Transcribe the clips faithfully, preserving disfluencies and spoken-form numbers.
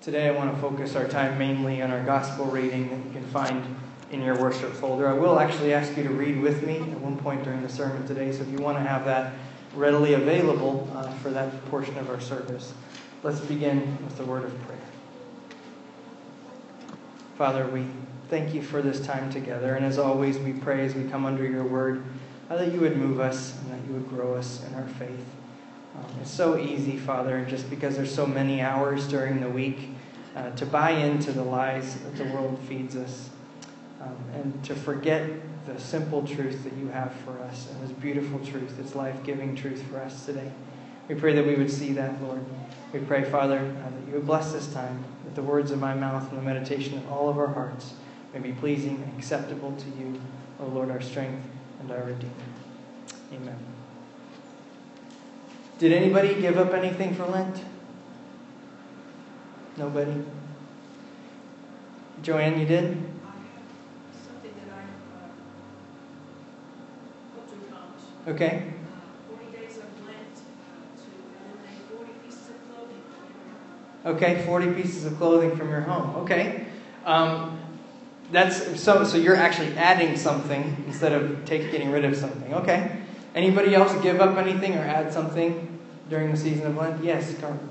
Today I want to focus our time mainly on our gospel reading that you can find in your worship folder. I will actually ask you to read with me at one point during the sermon today, so if you want to have that readily available uh, for that portion of our service. Let's begin with the word of prayer. Father, we thank you for this time together, and as always we pray as we come under your word uh, that you would move us and that you would grow us in our faith. Um, it's so easy, Father, just because there's so many hours during the week uh, to buy into the lies that the world feeds us um, and to forget the simple truth that you have for us and this beautiful truth, this life-giving truth for us today. We pray that we would see that, Lord. We pray, Father, uh, that you would bless this time, that the words of my mouth and the meditation of all of our hearts may be pleasing and acceptable to you, O Lord, our strength and our Redeemer. Amen. Did anybody give up anything for Lent? Nobody? Joanne, you did? Something that I uh, hope to accomplish. Okay. Uh, forty days of Lent uh, to eliminate forty pieces of clothing. Okay, forty pieces of clothing from your home. Okay. Um, that's so. So you're actually adding something instead of take, getting rid of something. Okay. Anybody else give up anything or add something during the season of Lent? Yes, Carmen.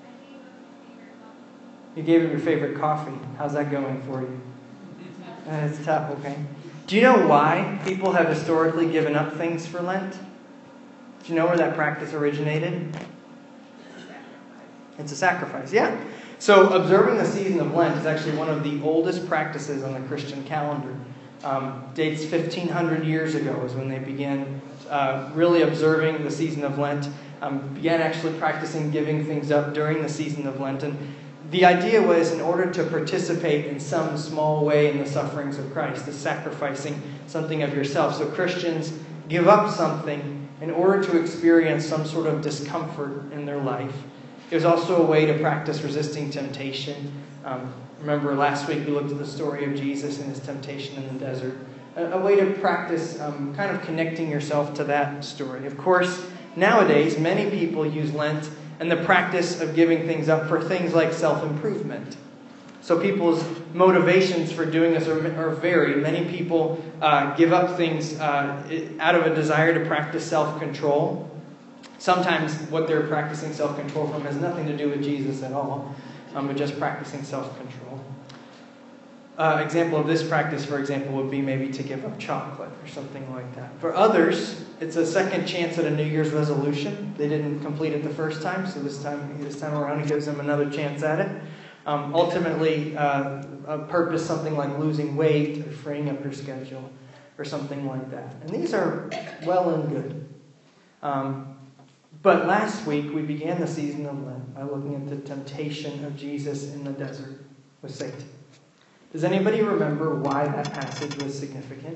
You gave up your favorite coffee. How's that going for you? Uh, it's tough, okay. Do you know why people have historically given up things for Lent? Do you know where that practice originated? It's a sacrifice, yeah. So observing the season of Lent is actually one of the oldest practices on the Christian calendar. Um, dates fifteen hundred years ago is when they began uh, really observing the season of Lent. Um, began actually practicing giving things up during the season of Lent. And the idea was in order to participate in some small way in the sufferings of Christ, is sacrificing something of yourself. So Christians give up something in order to experience some sort of discomfort in their life. It was also a way to practice resisting temptation. Um, remember last week we looked at the story of Jesus and his temptation in the desert. A, a way to practice um, kind of connecting yourself to that story. Of course, nowadays many people use Lent and the practice of giving things up for things like self-improvement. So people's motivations for doing this are, are varied. Many people uh, give up things uh, out of a desire to practice self-control. Sometimes what they're practicing self-control from has nothing to do with Jesus at all, um, but just practicing self-control. Uh, example of this practice, for example, would be maybe to give up chocolate or something like that. For others, it's a second chance at a New Year's resolution. They didn't complete it the first time, so this time this time around it gives them another chance at it. Um, ultimately, uh, a purpose, something like losing weight or freeing up your schedule or something like that. And these are well and good. Um, but last week, we began the season of Lent by looking at the temptation of Jesus in the desert with Satan. Does anybody remember why that passage was significant?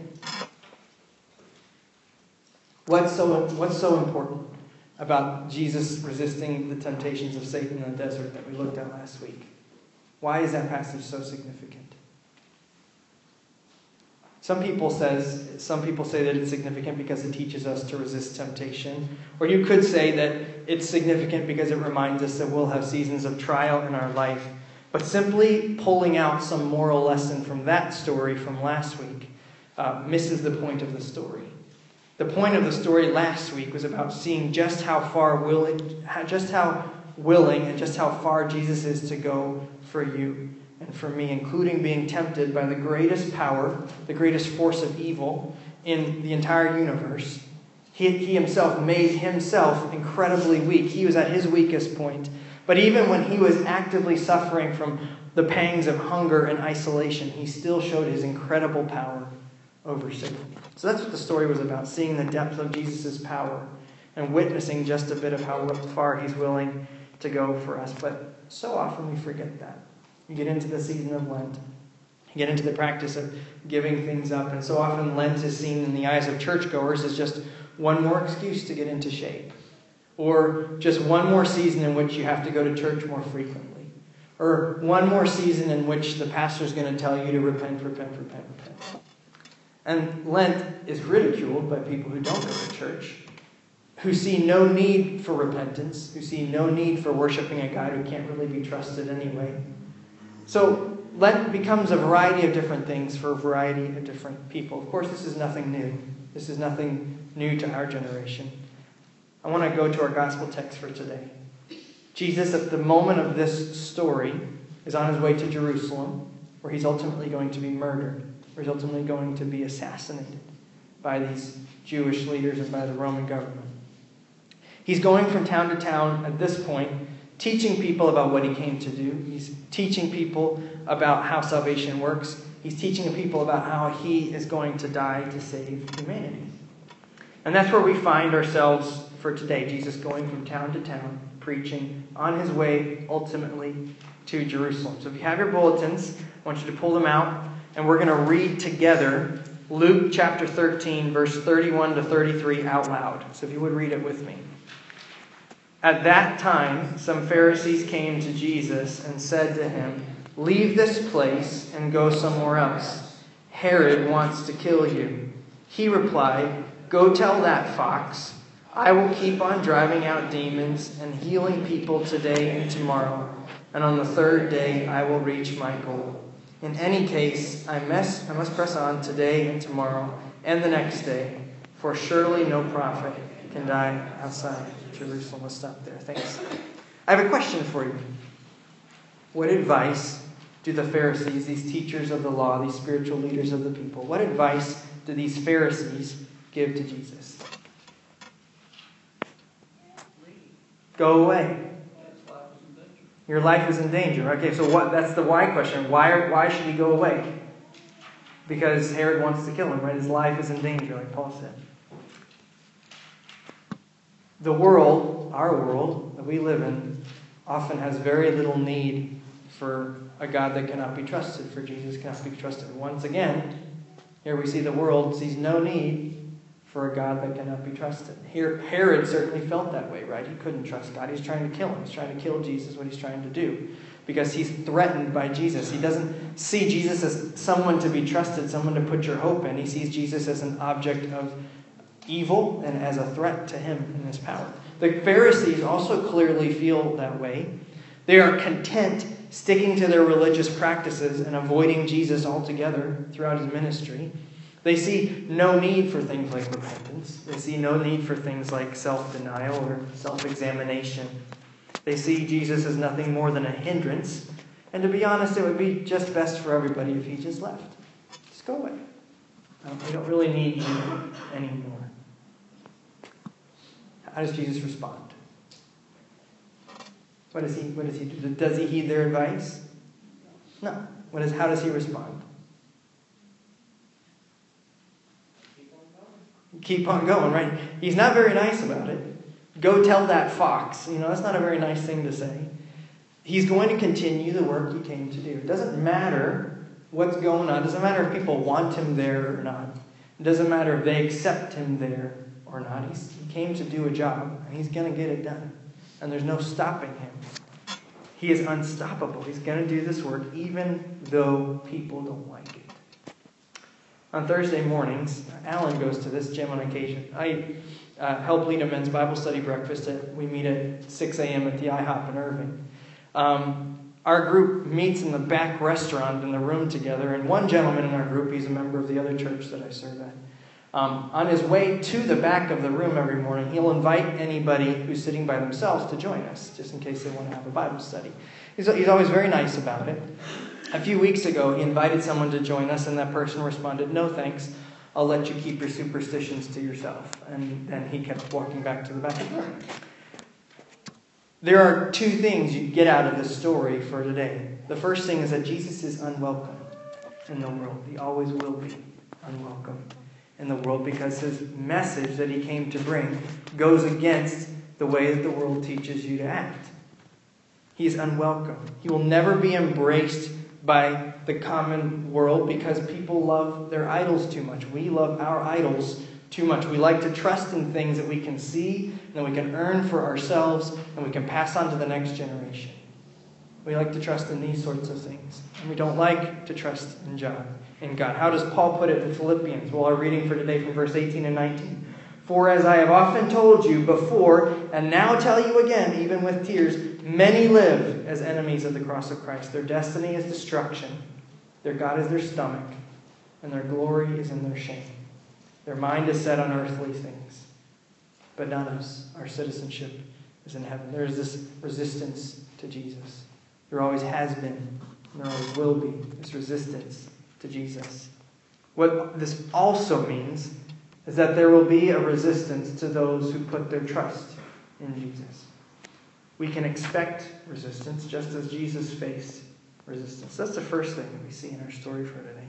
What's so, what's so important about Jesus resisting the temptations of Satan in the desert that we looked at last week? Why is that passage so significant? Some people says some people say that it's significant because it teaches us to resist temptation. Or you could say that it's significant because it reminds us that we'll have seasons of trial in our life. But simply pulling out some moral lesson from that story from last week uh, misses the point of the story. The point of the story last week was about seeing just how far willing, just how willing and just how far Jesus is to go for you and for me, including being tempted by the greatest power, the greatest force of evil in the entire universe. He, he himself made himself incredibly weak. He was at his weakest point. But even when he was actively suffering from the pangs of hunger and isolation, he still showed his incredible power over Satan. So that's what the story was about, seeing the depth of Jesus' power and witnessing just a bit of how far he's willing to go for us. But so often we forget that. You get into the season of Lent. You get into the practice of giving things up. And so often Lent is seen in the eyes of churchgoers as just one more excuse to get into shape. Or just one more season in which you have to go to church more frequently. Or one more season in which the pastor's going to tell you to repent, repent, repent, repent. And Lent is ridiculed by people who don't go to church, who see no need for repentance, who see no need for worshiping a God who can't really be trusted anyway. So Lent becomes a variety of different things for a variety of different people. Of course, this is nothing new. This is nothing new to our generation. I want to go to our gospel text for today. Jesus, at the moment of this story, is on his way to Jerusalem, where he's ultimately going to be murdered, where he's ultimately going to be assassinated by these Jewish leaders and by the Roman government. He's going from town to town at this point, teaching people about what he came to do. He's teaching people about how salvation works. He's teaching people about how he is going to die to save humanity. And that's where we find ourselves for today. Jesus going from town to town, preaching on his way ultimately to Jerusalem. So if you have your bulletins, I want you to pull them out, and we're going to read together Luke chapter thirteen, verse thirty-one to thirty-three out loud. So if you would read it with me. At that time, some Pharisees came to Jesus and said to him, "Leave this place and go somewhere else. Herod wants to kill you." He replied, "Go tell that fox, I will keep on driving out demons and healing people today and tomorrow, and on the third day I will reach my goal. In any case, I must, I must press on today and tomorrow and the next day, for surely no prophet can die outside Jerusalem." Let's stop there. Thanks. I have a question for you. What advice do the Pharisees, these teachers of the law, these spiritual leaders of the people, what advice do these Pharisees give to Jesus? Go away. Your life is in danger. Okay, so what? That's the why question. Why, why should he go away? Because Herod wants to kill him, right? His life is in danger, like Paul said. The world, our world that we live in, often has very little need for a God that cannot be trusted, for Jesus cannot be trusted. Once again, here we see the world sees no need for a God that cannot be trusted. Here, Herod certainly felt that way, right? He couldn't trust God. He's trying to kill him. He's trying to kill Jesus, what he's trying to do, because he's threatened by Jesus. He doesn't see Jesus as someone to be trusted, someone to put your hope in. He sees Jesus as an object of evil and as a threat to him and his power. The Pharisees also clearly feel that way. They are content sticking to their religious practices and avoiding Jesus altogether throughout his ministry. They see no need for things like repentance. They see no need for things like self-denial or self-examination. They see Jesus as nothing more than a hindrance. And to be honest, it would be just best for everybody if he just left. Just go away. Um, we don't really need you anymore. How does Jesus respond? What does he, what does he do? Does he heed their advice? No. What is, how does he respond? Keep on going, right? He's not very nice about it. Go tell that fox. You know, that's not a very nice thing to say. He's going to continue the work he came to do. It doesn't matter what's going on. It doesn't matter if people want him there or not. It doesn't matter if they accept him there or not. He's, he came to do a job, and he's going to get it done. And there's no stopping him. He is unstoppable. He's going to do this work even though people don't like it. On Thursday mornings, Alan goes to this gym on occasion. I uh, help lead a men's Bible study breakfast. At, we meet at six a.m. at the IHOP in Irving. Um, our group meets in the back restaurant in the room together. And one gentleman in our group, he's a member of the other church that I serve at. Um, on his way to the back of the room every morning, he'll invite anybody who's sitting by themselves to join us, just in case they want to have a Bible study. He's, he's always very nice about it. A few weeks ago, he invited someone to join us, and that person responded, "No thanks, I'll let you keep your superstitions to yourself." And then he kept walking back to the back of the room. There are two things you get out of this story for today. The first thing is that Jesus is unwelcome in the world. He always will be unwelcome in the world because his message that he came to bring goes against the way that the world teaches you to act. He is unwelcome. He will never be embraced by the common world because people love their idols too much. We love our idols too much. We like to trust in things that we can see and that we can earn for ourselves and we can pass on to the next generation. We like to trust in these sorts of things. And we don't like to trust in God. In God. How does Paul put it in Philippians? Well, our reading for today from verse eighteen and nineteen. "For as I have often told you before, and now tell you again, even with tears, Many live as enemies of the cross of Christ. Their destiny is destruction. Their God is their stomach. And their glory is in their shame. Their mind is set on earthly things. But not us. Our citizenship is in heaven. There is this resistance to Jesus. There always has been. And there always will be this resistance to Jesus. What this also means is that there will be a resistance to those who put their trust in Jesus. We can expect resistance just as Jesus faced resistance. That's the first thing that we see in our story for today.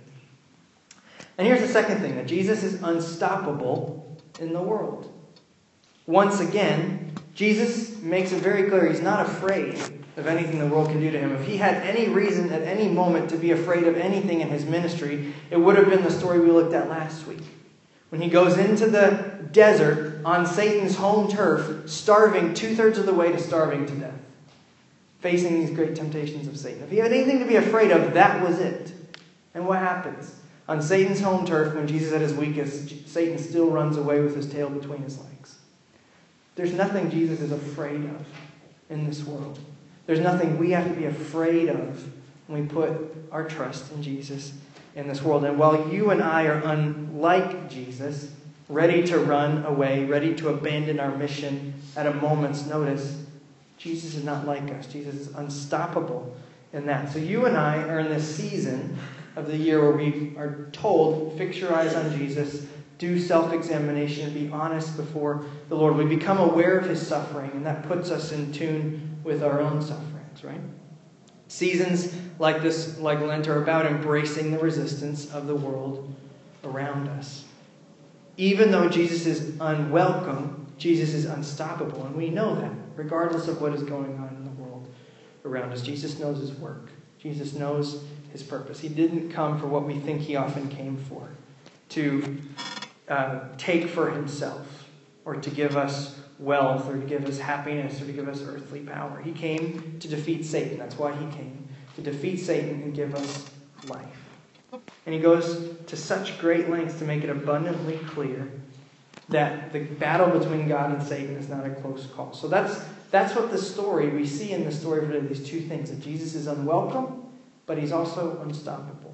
And here's the second thing, that Jesus is unstoppable in the world. Once again, Jesus makes it very clear he's not afraid of anything the world can do to him. If he had any reason at any moment to be afraid of anything in his ministry, it would have been the story we looked at last week. When he goes into the desert on Satan's home turf, starving two-thirds of the way to starving to death, facing these great temptations of Satan. If he had anything to be afraid of, that was it. And what happens? On Satan's home turf, when Jesus is at his weakest, Satan still runs away with his tail between his legs. There's nothing Jesus is afraid of in this world. There's nothing we have to be afraid of when we put our trust in Jesus in this world. And while you and I are unlike Jesus, ready to run away, ready to abandon our mission at a moment's notice, Jesus is not like us. Jesus is unstoppable in that. So you and I are in this season of the year where we are told, fix your eyes on Jesus, do self-examination, be honest before the Lord. We become aware of his suffering, and that puts us in tune with our own sufferings, right? Seasons like this, like Lent, are about embracing the resistance of the world around us. Even though Jesus is unwelcome, Jesus is unstoppable, and we know that, regardless of what is going on in the world around us. Jesus knows his work. Jesus knows his purpose. He didn't come for what we think he often came for, to uh, take for himself, or to give us wealth, or to give us happiness, or to give us earthly power. He came to defeat Satan. That's why he came, to defeat Satan and give us life. And he goes to such great lengths to make it abundantly clear that the battle between God and Satan is not a close call. So that's that's what the story, we see in the story of these two things, that Jesus is unwelcome, but he's also unstoppable.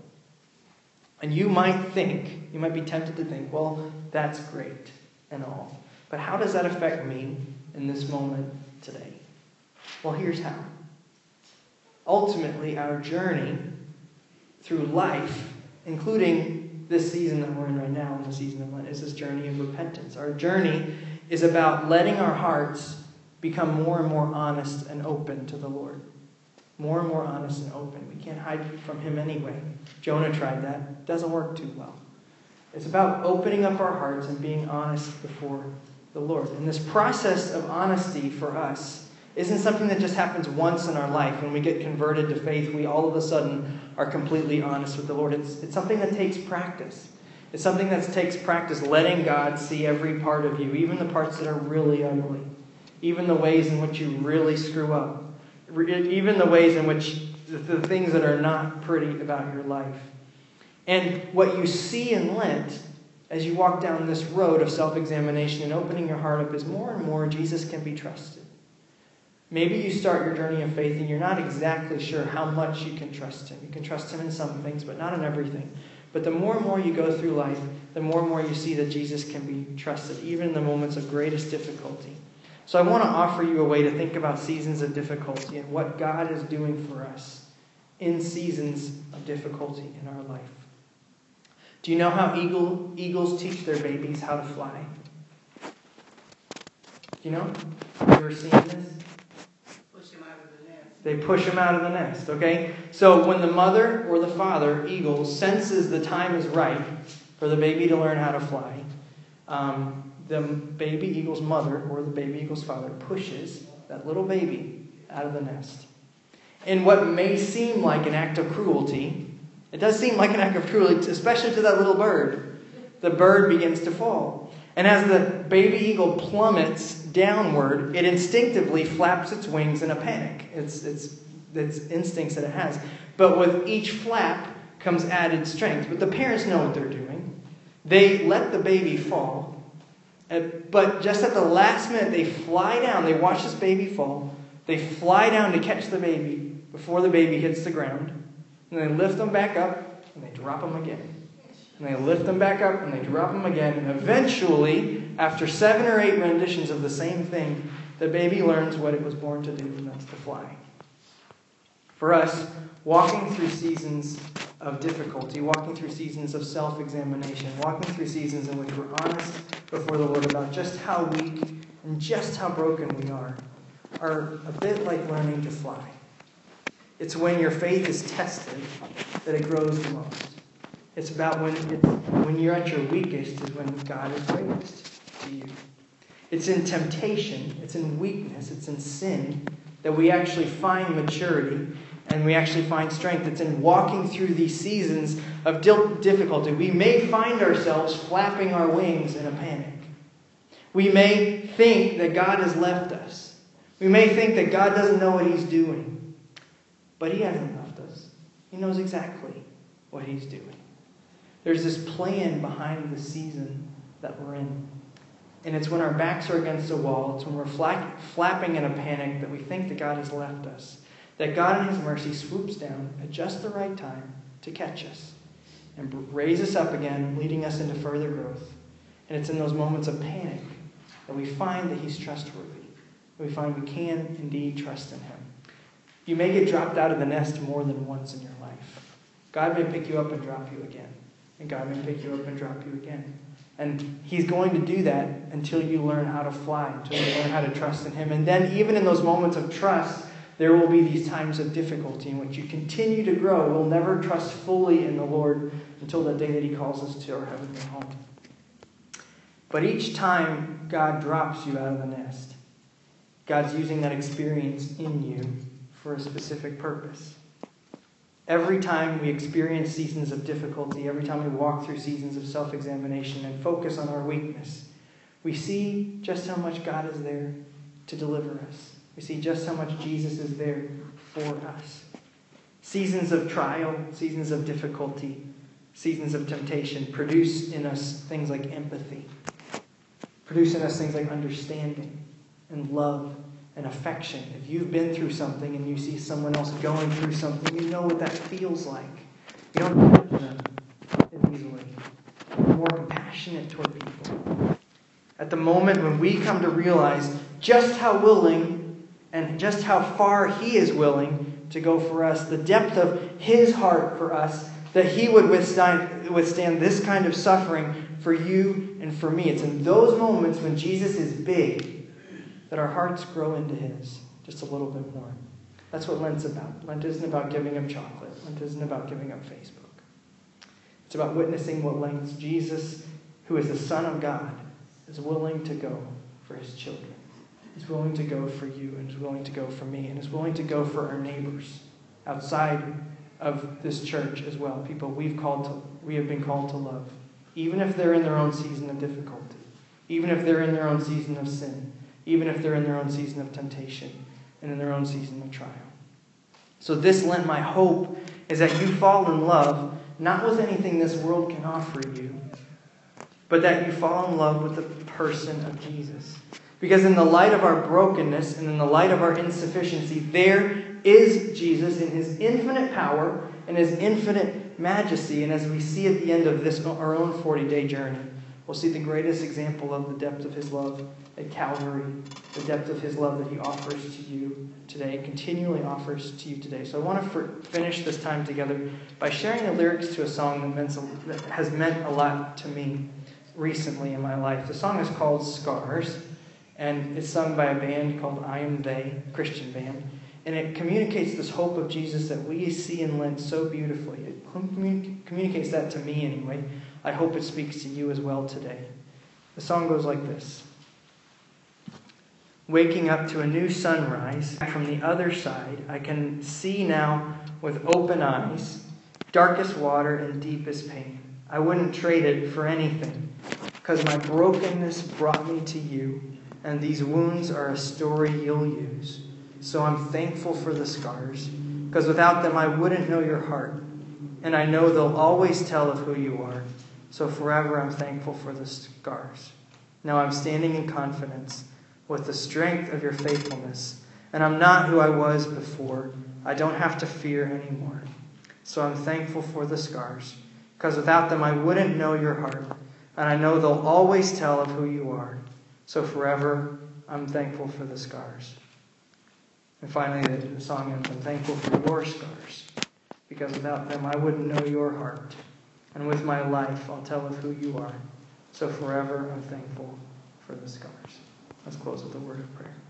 And you might think, you might be tempted to think, well, that's great and all. But how does that affect me in this moment today? Well, here's how. Ultimately, our journey through life, including this season that we're in right now, in the season of Lent, is this journey of repentance. Our journey is about letting our hearts become more and more honest and open to the Lord. More and more honest and open. We can't hide from him anyway. Jonah tried that. It doesn't work too well. It's about opening up our hearts and being honest before the Lord. And this process of honesty for us isn't something that just happens once in our life. When we get converted to faith, we all of a sudden are completely honest with the Lord. It's, it's something that takes practice. It's something that takes practice, letting God see every part of you, even the parts that are really ugly, even the ways in which you really screw up, even the ways in which the things that are not pretty about your life. And what you see in Lent, as you walk down this road of self-examination and opening your heart up, is more and more Jesus can be trusted. Maybe you start your journey of faith and you're not exactly sure how much you can trust him. You can trust him in some things, but not in everything. But the more and more you go through life, the more and more you see that Jesus can be trusted, even in the moments of greatest difficulty. So I want to offer you a way to think about seasons of difficulty and what God is doing for us in seasons of difficulty in our life. Do you know how eagle, eagles teach their babies how to fly? Do you know? Have you ever seen this? Push them out of the nest. They push them out of the nest, okay? So when the mother or the father, eagle, senses the time is right for the baby to learn how to fly, um, the baby eagle's mother or the baby eagle's father pushes that little baby out of the nest. In what may seem like an act of cruelty, it does seem like an act of cruelty, especially to that little bird. The bird begins to fall. And as the baby eagle plummets downward, it instinctively flaps its wings in a panic. It's, it's, it's instincts that it has. But with each flap comes added strength. But the parents know what they're doing. They let the baby fall. But just at the last minute, they fly down. They watch this baby fall. They fly down to catch the baby before the baby hits the ground. And they lift them back up and they drop them again. And they lift them back up and they drop them again. And eventually, after seven or eight renditions of the same thing, the baby learns what it was born to do, and that's to fly. For us, walking through seasons of difficulty, walking through seasons of self-examination, walking through seasons in which we're honest before the Lord about just how weak and just how broken we are, are a bit like learning to fly. It's when your faith is tested that it grows the most. It's about when it, when you're at your weakest is when God is greatest to you. It's in temptation, it's in weakness, it's in sin that we actually find maturity and we actually find strength. It's in walking through these seasons of difficulty. We may find ourselves flapping our wings in a panic. We may think that God has left us. We may think that God doesn't know what He's doing. But He hasn't left us. He knows exactly what He's doing. There's this plan behind the season that we're in. And it's when our backs are against a wall, it's when we're flack, flapping in a panic that we think that God has left us, that God in His mercy swoops down at just the right time to catch us and raise us up again, leading us into further growth. And it's in those moments of panic that we find that He's trustworthy. We find we can indeed trust in Him. You may get dropped out of the nest more than once in your life. God may pick you up and drop you again. And God may pick you up and drop you again. And He's going to do that until you learn how to fly, until you learn how to trust in Him. And then even in those moments of trust, there will be these times of difficulty in which you continue to grow. We'll never trust fully in the Lord until the day that He calls us to our heavenly home. But each time God drops you out of the nest, God's using that experience in you for a specific purpose. Every time we experience seasons of difficulty, every time we walk through seasons of self-examination and focus on our weakness, we see just how much God is there to deliver us. We see just how much Jesus is there for us. Seasons of trial, seasons of difficulty, seasons of temptation produce in us things like empathy, produce in us things like understanding and love and affection. If you've been through something and you see someone else going through something, you know what that feels like. You don't judge them as easily. You're more compassionate toward people. At the moment when we come to realize just how willing and just how far He is willing to go for us, the depth of His heart for us, that He would withstand, withstand this kind of suffering for you and for me. It's in those moments when Jesus is big that our hearts grow into His just a little bit more. That's what Lent's about. Lent isn't about giving up chocolate. Lent isn't about giving up Facebook. It's about witnessing what lengths Jesus, who is the Son of God, is willing to go for His children. He's willing to go for you, and is willing to go for me, and is willing to go for our neighbors outside of this church as well. People we've called to, we have been called to love, even if they're in their own season of difficulty, even if they're in their own season of sin, even if they're in their own season of temptation and in their own season of trial. So this Lent, my hope is that you fall in love, not with anything this world can offer you, but that you fall in love with the person of Jesus. Because in the light of our brokenness and in the light of our insufficiency, there is Jesus in His infinite power and His infinite majesty. And as we see at the end of this, our own forty-day journey, we'll see the greatest example of the depth of His love at Calvary, the depth of His love that He offers to you today, continually offers to you today. So I want to for, finish this time together by sharing the lyrics to a song that, meant, that has meant a lot to me recently in my life. The song is called Scars, and it's sung by a band called I Am They, a Christian band. And it communicates this hope of Jesus that we see in Lent so beautifully. It commun- communicates that to me anyway. I hope it speaks to you as well today. The song goes like this. Waking up to a new sunrise from the other side, I can see now with open eyes, darkest water and deepest pain. I wouldn't trade it for anything, because my brokenness brought me to you, and these wounds are a story you'll use. So I'm thankful for the scars, because without them I wouldn't know your heart, and I know they'll always tell of who you are. So forever I'm thankful for the scars. Now I'm standing in confidence with the strength of your faithfulness. And I'm not who I was before. I don't have to fear anymore. So I'm thankful for the scars, because without them I wouldn't know your heart. And I know they'll always tell of who you are. So forever, I'm thankful for the scars. And finally, the song ends, I'm thankful for your scars, because without them I wouldn't know your heart. And with my life, I'll tell of who you are. So forever, I'm thankful for the scars. Let's close with a word of prayer.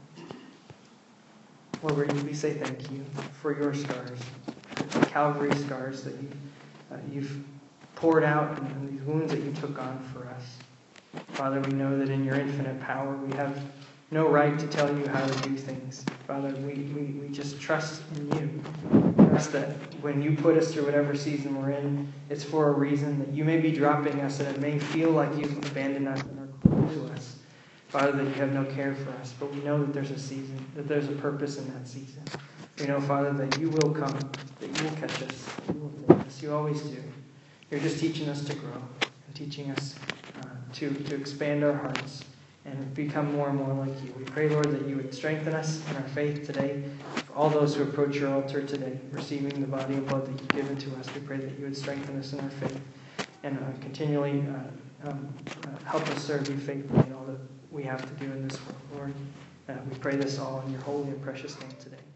Lord, we say thank you for your scars, the Calvary scars that you, uh, you've poured out and, and these wounds that you took on for us. Father, we know that in your infinite power we have no right to tell you how to do things. Father, we, we, we just trust in you. Trust that when you put us through whatever season we're in, it's for a reason, that you may be dropping us and it may feel like you've abandoned us and are cruel to us. Father, that you have no care for us, but we know that there's a season, that there's a purpose in that season. We know, Father, that you will come, that you will catch us, you will take us. You always do. You're just teaching us to grow and teaching us uh, to, to expand our hearts and become more and more like you. We pray, Lord, that you would strengthen us in our faith today. For all those who approach your altar today, receiving the body and blood that you've given to us, we pray that you would strengthen us in our faith and uh, continually uh, um, uh, help us serve you faithfully in all that we have to do in this world, Lord. Uh, we pray this all in your holy and precious name today.